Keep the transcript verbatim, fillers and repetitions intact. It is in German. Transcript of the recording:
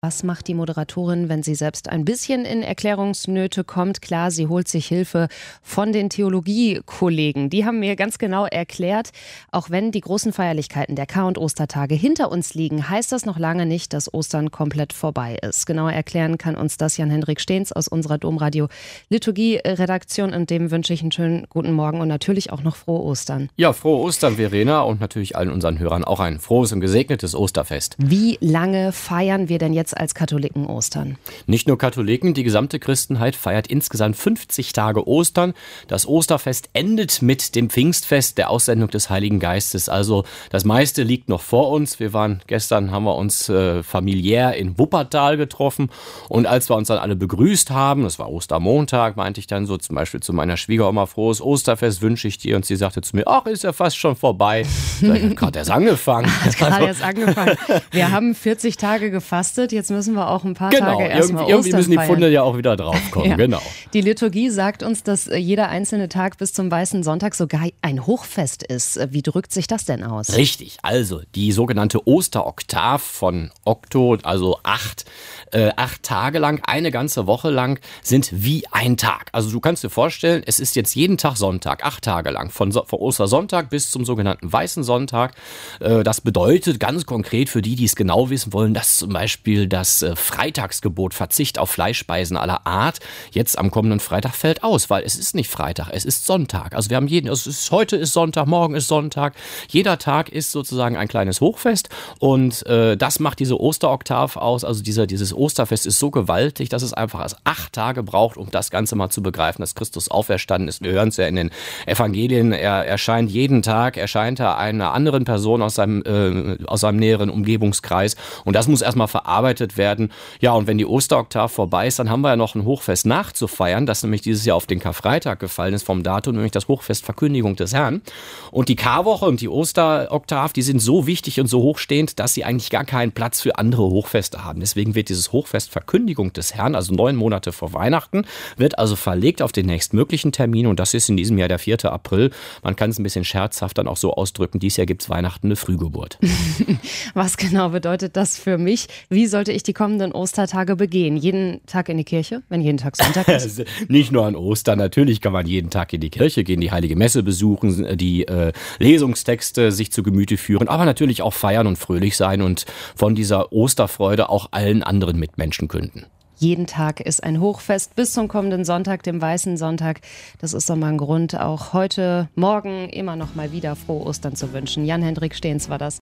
Was macht die Moderatorin, wenn sie selbst ein bisschen in Erklärungsnöte kommt? Klar, sie holt sich Hilfe von den Theologiekollegen. Die haben mir ganz genau erklärt, auch wenn die großen Feierlichkeiten der Kar- und Ostertage hinter uns liegen, heißt das noch lange nicht, dass Ostern komplett vorbei ist. Genauer erklären kann uns das Jan-Hendrik Steens aus unserer Domradio-Liturgie-Redaktion. Und dem wünsche ich einen schönen guten Morgen und natürlich auch noch frohe Ostern. Ja, frohe Ostern, Verena, und natürlich allen unseren Hörern auch ein frohes und gesegnetes Osterfest. Wie lange feiern wir denn jetzt als Katholiken Ostern? Nicht nur Katholiken, die gesamte Christenheit feiert insgesamt fünfzig Tage Ostern. Das Osterfest endet mit dem Pfingstfest der Aussendung des Heiligen Geistes. Also das meiste liegt noch vor uns. Wir waren gestern, haben wir uns äh, familiär in Wuppertal getroffen, und als wir uns dann alle begrüßt haben, das war Ostermontag, meinte ich dann so zum Beispiel zu meiner Schwiegeroma: frohes Osterfest wünsche ich dir, und sie sagte zu mir: ach, ist ja fast schon vorbei. Ich habe gerade erst angefangen. Hat gerade erst angefangen. Wir haben vierzig Tage gefastet, jetzt müssen wir auch ein paar genau, Tage erstmal irgendwie, irgendwie müssen die feiern. Pfunde ja auch wieder draufkommen. Ja. Genau. Die Liturgie sagt uns, dass jeder einzelne Tag bis zum Weißen Sonntag sogar ein Hochfest ist. Wie drückt sich das denn aus? Richtig, also die sogenannte Osteroktav von Okto, also acht, äh, acht Tage lang, eine ganze Woche lang, sind wie ein Tag. Also du kannst dir vorstellen, es ist jetzt jeden Tag Sonntag, acht Tage lang, von, so- von Ostersonntag bis zum sogenannten Weißen Sonntag. Äh, das bedeutet ganz konkret für die, die es genau wissen wollen, dass zum Beispiel das äh, Freitagsgebot Verzicht auf Fleischspeisen aller Art jetzt am kommenden Freitag fällt aus, weil es ist nicht Freitag, es ist Sonntag. Also wir haben jeden, es ist, heute ist Sonntag, morgen ist Sonntag. Jeder Tag ist sozusagen ein kleines Hochfest, und äh, das macht diese Osteroktav aus. Also dieser, dieses Osterfest ist so gewaltig, dass es einfach erst acht Tage braucht, um das Ganze mal zu begreifen, dass Christus auferstanden ist. Wir hören es ja in den Evangelien, er erscheint jeden Tag, erscheint er einer anderen Person aus seinem, äh, aus seinem näheren Umgebungskreis, und das muss erstmal verarbeitet werden. Ja, und wenn die Osteroktav vorbei ist, dann haben wir ja noch ein Hochfest nachzufeiern, das nämlich dieses Jahr auf den Karfreitag gefallen ist vom Datum, nämlich das Hochfest Verkündigung des Herrn. Und die Karwoche und die Osteroktav, die sind so wichtig und so hochstehend, dass sie eigentlich gar keinen Platz für andere Hochfeste haben. Deswegen wird dieses Hochfest Verkündigung des Herrn, also neun Monate vor Weihnachten, wird also verlegt auf den nächstmöglichen Termin, und das ist in diesem Jahr der vierte April. Man kann es ein bisschen scherzhaft dann auch so ausdrücken: Dieses Jahr gibt es Weihnachten eine Frühgeburt. Was genau bedeutet das für mich? Wie sollte ich die kommenden Ostertage begehen? Jeden Tag in die Kirche, wenn jeden Tag Sonntag ist? Nicht nur an Ostern, natürlich kann man jeden Tag in die Kirche gehen, die Heilige Messe besuchen, die äh, Lesungstexte sich zu Gemüte führen, aber natürlich auch feiern und fröhlich sein und von dieser Osterfreude auch allen anderen Mitmenschen künden. Jeden Tag ist ein Hochfest bis zum kommenden Sonntag, dem Weißen Sonntag. Das ist doch mal ein Grund, auch heute Morgen immer noch mal wieder frohe Ostern zu wünschen. Jan-Hendrik Steens war das.